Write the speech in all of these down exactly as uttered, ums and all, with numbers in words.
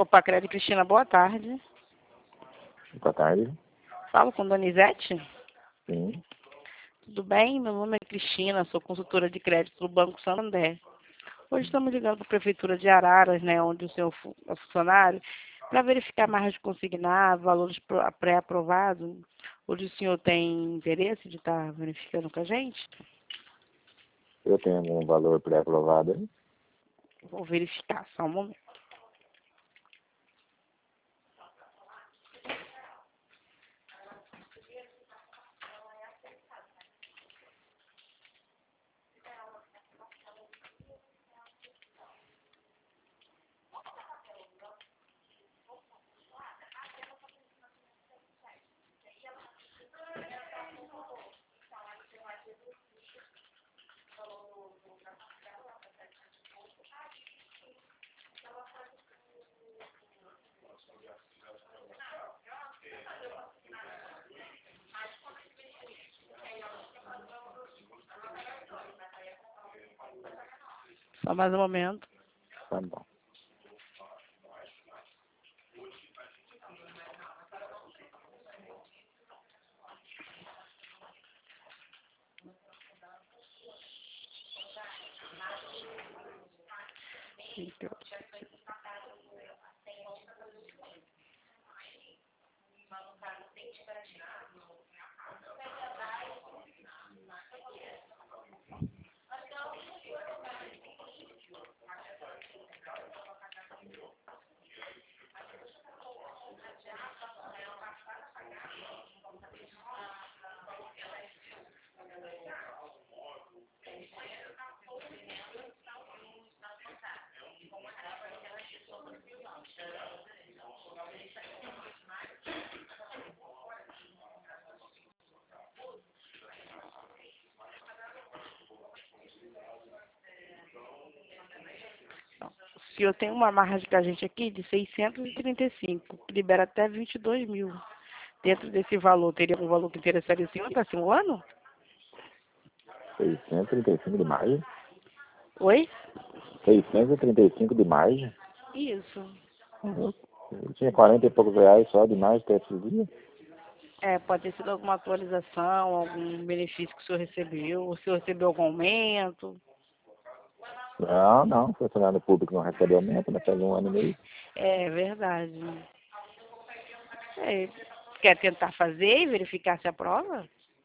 Copa Crédito, Cristina, boa tarde. Boa tarde. Falo com Donizete? Sim. Tudo bem? Meu nome é Cristina, sou consultora de crédito do Banco Santander. Hoje estamos ligando para a Prefeitura de Araras, né, onde o senhor é funcionário, para verificar margens de consignado, valores pré-aprovados. Hoje o senhor tem interesse de estar verificando com a gente? Eu tenho algum valor pré-aprovado aí? Vou verificar, só um momento. Só mais um momento. Tá bom. O senhor tem uma margem com a gente aqui de seiscentos e trinta e cinco, que libera até vinte e dois mil. Dentro desse valor, teria um valor que interessaria o senhor para esse um ano? seiscentos e trinta e cinco de margem? Oi? seiscentos e trinta e cinco de margem? Isso. Uhum. Eu tinha quarenta e poucos reais só de margem até esses dias. É, pode ter sido alguma atualização, algum benefício que o senhor recebeu, o senhor recebeu algum aumento. Não, não. Funcionário público não recebe aumento, mas faz um ano e meio. É verdade. É, quer tentar fazer e verificar se aprova?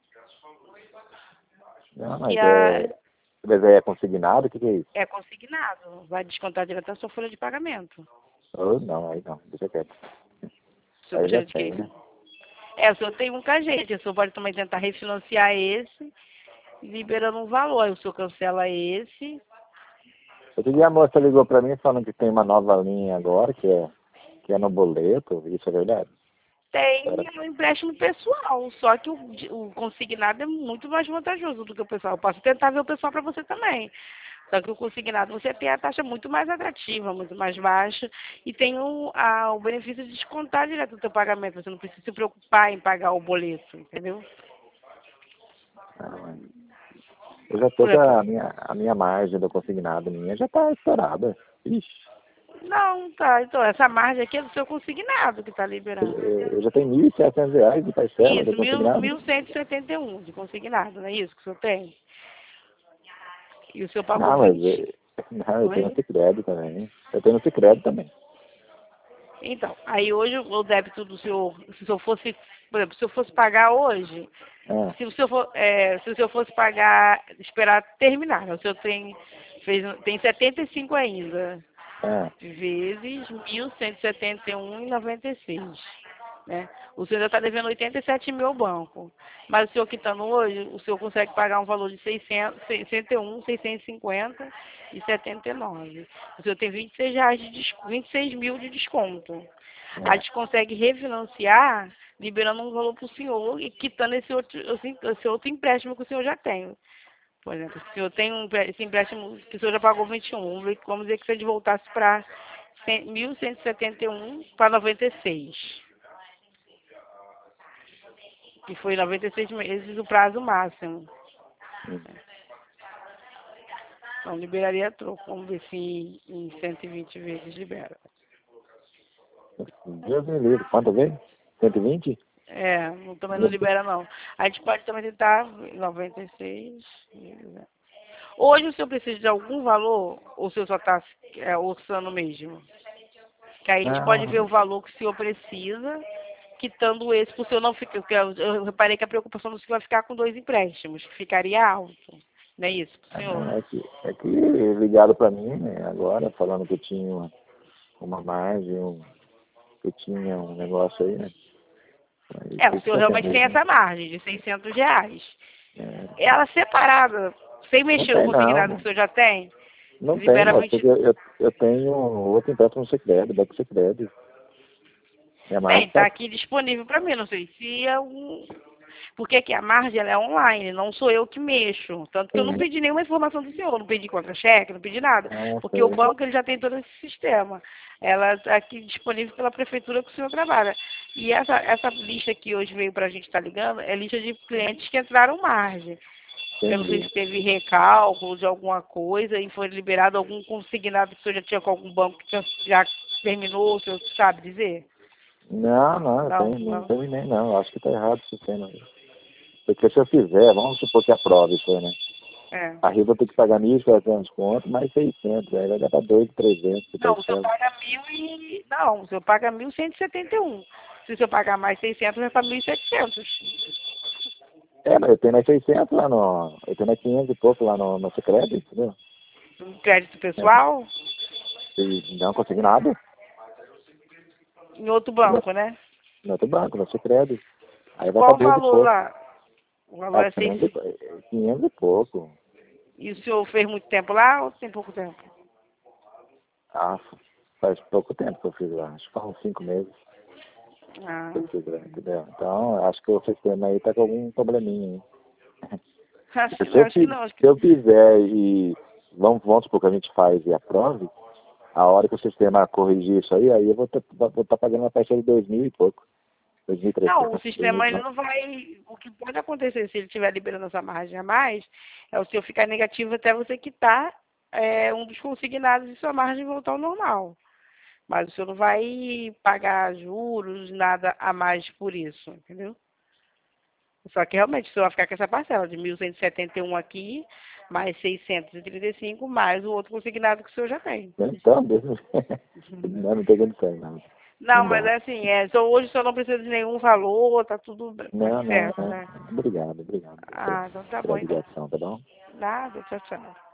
Não, Que mas a, é... Mas é consignado? O que, que é isso? é consignado, vai descontar direto da sua folha de pagamento. Oh, não, aí não. Deixa quieto. O senhor Aí já gostaria de tem, quê? né? É, o senhor tem um com a gente, o senhor pode também tentar refinanciar esse, liberando um valor. Aí o senhor cancela esse. Outro dia a moça ligou pra mim falando que tem uma nova linha agora, que é, que é no boleto. Isso é verdade? Tem Era. um empréstimo pessoal, só que o, o consignado é muito mais vantajoso do que o pessoal. Eu posso tentar ver o pessoal para você também. Só que o consignado você tem a taxa muito mais atrativa, muito mais baixa, e tem o, a, o benefício de descontar direto do teu pagamento. Você não precisa se preocupar em pagar o boleto, entendeu? Ah, eu já tô Por com exemplo, a minha, a minha margem do consignado minha já tá estourada. Ixi, não, tá. Então, essa margem aqui é do seu consignado que está eu, liberando. eu já tenho mil e setecentos reais de parcela do Isso, mil, consignado. mil cento e setenta e um de consignado, não é isso que o senhor tem? E o senhor pagou Não, mas vinte. eh, não, eu tenho no Oi? Sicredi também. Eu tenho no Sicredi também. Então, aí hoje o débito do senhor, se o senhor fosse, por exemplo, se eu fosse pagar hoje, Ah, se o senhor, for, é, se o senhor fosse pagar, esperar terminar, né? O senhor tem, fez, tem setenta e cinco ainda, ah, vezes mil cento e setenta e um vírgula noventa e seis, né? O senhor já está devendo oitenta e sete mil ao banco, mas o senhor quitando hoje, o senhor consegue pagar um valor de seiscentos, sessenta e um, seiscentos e cinquenta e setenta e nove. O senhor tem vinte e seis reais de des- vinte e seis mil de desconto. A ah. gente consegue refinanciar, liberando um valor para o senhor e quitando esse outro, esse, esse outro empréstimo que o senhor já tem. Por exemplo, se o senhor tem um, empre- esse empréstimo que o senhor já pagou vinte e um, vamos ver- vamos dizer que se ele voltasse para mil cento e setenta e um para noventa e seis, que foi noventa e seis meses o prazo máximo. Hum. Então, liberaria troco. Vamos ver se em cento e vinte vezes libera. Deus me livre. Quanto vem? cento e vinte? É, não- também não libera não. A gente pode também tentar noventa e seis. Hoje o senhor precisa de algum valor ou o senhor só está é, orçando mesmo? Que aí a gente pode ver o Não, valor que o senhor precisa, quitando esse, para o senhor não ficar. Porque eu, eu reparei que a preocupação do senhor vai ficar com dois empréstimos, que ficaria alto. Não é isso, pro senhor? é que, é que ligaram para mim, né, agora, falando que eu tinha uma, uma margem, um, que eu tinha um negócio aí, né? Aí, É, por o isso que senhor eu realmente tem atendei, né? essa margem de seiscentos reais. É, Ela separada, sem não mexer no tem consignado que não, o senhor já tem, não tem, libera mas vinte. porque eu, eu, eu tenho outro empréstimo no Sicredi, Banco Sicredi. Minha margem Bem, tá está aqui disponível para mim, não sei se é um. Porque aqui a margem ela é online, não sou eu que mexo. Tanto que eu não assim, pedi nenhuma informação do senhor, não pedi contra-cheque, não pedi nada. não Porque o sei. banco ele já tem todo esse sistema. Ela está aqui disponível pela prefeitura que o senhor trabalha. E essa, essa lista que hoje veio para a gente estar ligando é lista de clientes que entraram margem. Eu não sei Entendi. se teve recálculo de alguma coisa e foi liberado algum consignado que o senhor já tinha com algum banco que já terminou, o senhor sabe dizer? Não, não, eu Não, tenho, não não. terminei não, eu acho que tá errado o sistema. Porque se eu fizer, vamos supor que aprove isso aí, né? É. Aí eu vou ter que pagar mil e quatrocentos conto, mais seiscentos, aí vai dar para dois mil e trezentos que Não, o senhor parcela. paga mil e. Não, o senhor paga mil cento e setenta e um. Se o senhor pagar mais seiscentos, vai para mil e setecentos. É, mas eu tenho mais seiscentos lá no... Eu tenho mais quinhentos e pouco lá no, no Sicredi, entendeu? Um crédito É. pessoal, E não consegui nada. em outro No, banco, né? no outro banco, no Sicredi. Aí vai para Qual o dois e valor pouco. lá? O valor Ah, é seis. quinhentos e, pou- quinhentos e pouco. E o senhor fez muito tempo lá ou tem pouco tempo? Ah, faz pouco tempo que eu fiz lá, acho que faz uns cinco meses Ah. que eu fiz lá, entendeu? Então, acho que o sistema aí tá com algum probleminha aí. Acho que Se não, eu, acho que fi- não. Acho que... se eu fizer e vamos, vamos supor que a gente faz e aprove, a hora que o sistema corrigir isso aí, aí eu vou estar pagando uma taxa de dois mil e pouco, dois mil e Não, o trezentos, dois mil e sistema ele quinhentos. não vai. O que pode acontecer se ele estiver liberando essa margem a mais é o senhor ficar negativo até você quitar é, um dos consignados e sua margem voltar ao normal. Mas o senhor não vai pagar juros, nada a mais por isso, entendeu? Só que realmente o senhor vai ficar com essa parcela de mil cento e setenta e um aqui, mais seiscentos e trinta e cinco, mais o outro consignado que o senhor já tem. Então, Deus me... não, não tem condição, não. Não, Não mas dá. é assim, é, só hoje o senhor não precisa de nenhum valor, tá tudo, tá Não, não, certo, não. né? Obrigado, obrigado pela, Ah, então tá bom pela então. ligação, tá bom? Nada, tchau, tchau.